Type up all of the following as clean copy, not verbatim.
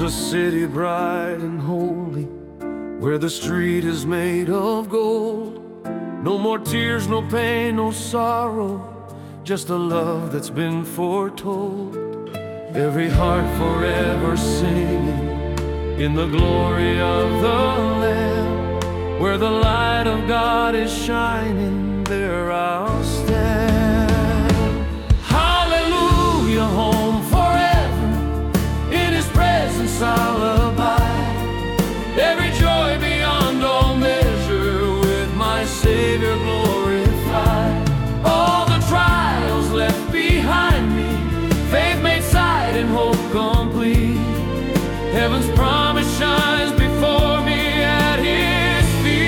a city bright and holy, where the street is made of gold. No more tears, no pain, no sorrow, just a love that's been foretold. Every heart forever singing in the glory of the Lamb. Where the light of God is shining, there I'll stand. Hallelujah, home forever, in His presence I'll abide. Every joy beyond all measure, with my Savior glorified. All the trials left behind me, faith made sight and hope complete. Heaven's promise shines before me at His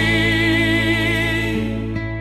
feet.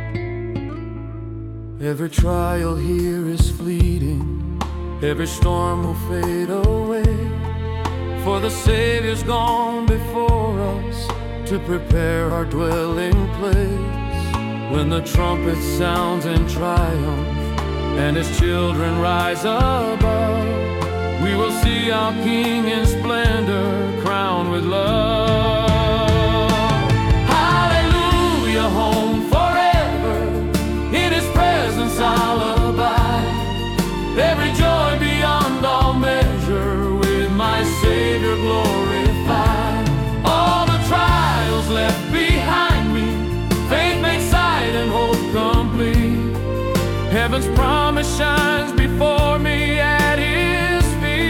Every trial here is fleeting, every storm will fade away, for the Savior's gone before us to prepare our dwelling place. When the trumpet sounds in triumph and His children rise above, we will see our King in splendor, crowned with love. Hallelujah, home forever, in His presence I'll abide. Every joy beyond all measure, with my Savior glorified. All the trials left behind me, faith made sight and hope complete. Heaven's promise shines before me at His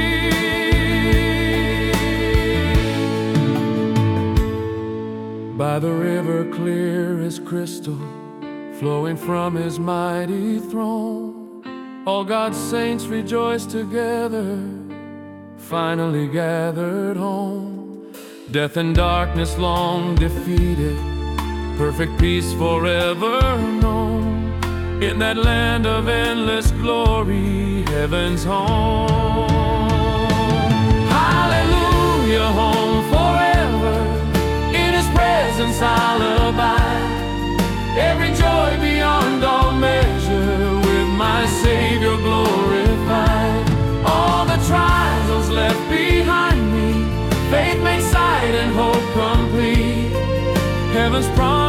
feet. By the river clear as crystal, flowing from His mighty throne, all God's saints rejoice together, finally gathered home. Death and darkness long defeated, perfect peace forever known. In that land of endless glory, heaven's home. Hallelujah, home forever, in His presence I'll abide. Every joy beyond all measure, with my Savior glorified. All the trials left behind me, faith made sight and hope complete. Heaven's promise